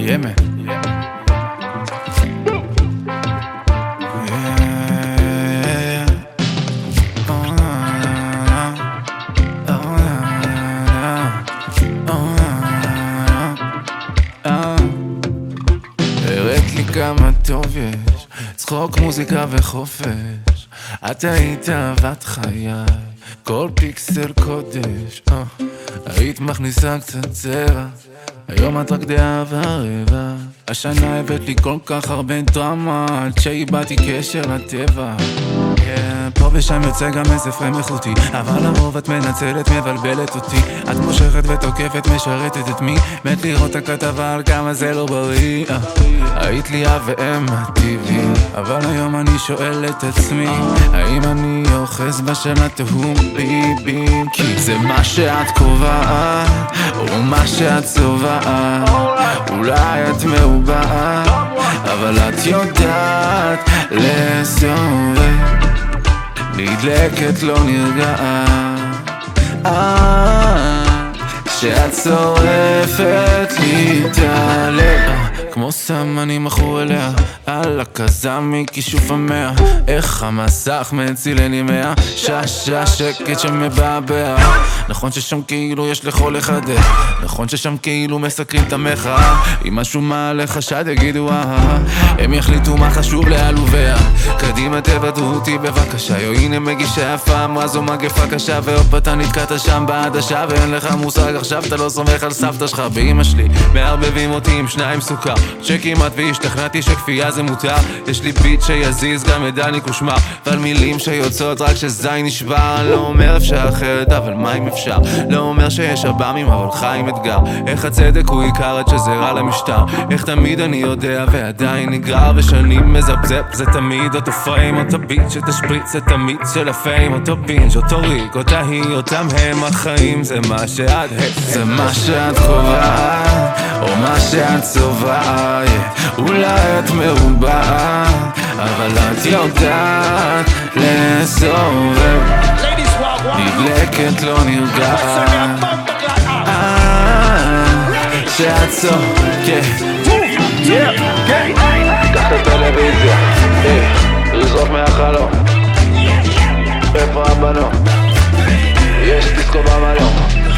Yemen. הראת לי כמה טוב יש, צחוק, מוזיקה וחופש. את היית אהבת חיי, כל פיקסל קודש. היית מכניסה קצת צבע, היום את רק דעה ורבע. השנה הבאת לי כל כך הרבה דרמה, עד שאיבדתי קשר לטבע. פה ושם יוצא גם איזה פרם איכותי, אבל לרוב את מנצלת, מבלבלת אותי. את מושכת ותוקפת, משרתת את מי? מת לראות הכתבה על כמה זה לא בריא. היית לי אב ואם הטבעי, אבל היום אני שואל את עצמי, האם אני אוחז בשנה תהום ביבי? כי זה מה שאת קובעת, או מה שאת צובעת. אולי את מעובעת, אבל את יודעת לסובב. נדלקת לא נרגעת, שאת שורפת לי את הלב. כמו סם אני מכור אליה, על הכזם מכישוף המאה. איך המסך מצילני מאה, שעה שקט שמבעבע. נכון ששם כאילו יש לכל אחד, נכון ששם כאילו מסקרים את המחאה. אם משהו מעלה חשד יגידו הם יחליטו מה חשוב לעלוביה. קדימה תוודאו אותי בבקשה, יו הנה מגישה יפה, אמרה זו מגפה קשה. ואופ אתה נתקעת שם בעדשה, ואין לך מושג עכשיו אתה לא סומך על סבתא שלך. באמא שלי מערבבים אותי עם שניים סוכר, שכמעט והשתכנעתי שכפייה זה מותר. יש לי ביט שיזיז גם את דני קושמר, ועל מילים שיוצאות רק שזין נשבר. אני לא אומר אפשר אחרת, אבל מה אם אפשר? לא אומר שיש אב"מים, אבל חיים אתגר. איך הצדק הוא עיקר עד שזה רע למשטר. איך תמיד אני יודע ועדיין נגרר, ושנים מזבזב זה תמיד אותו פריים, אותו ביט שתשפריץ את המיץ של הפיים, אותו בינג', אותו ריק, אותה היא, אותם הם החיים. זה מה שאת, זה מה שאת קובעת, או מה שאת צובעת. אולי את מעובעת, אבל את יודעת לסובב. נדלקת לא נרגעת, שאת צוחקת. קח את הטלוויזיה, לזרוק מהחלום. איפה הבנות? יש דיסקו במלון.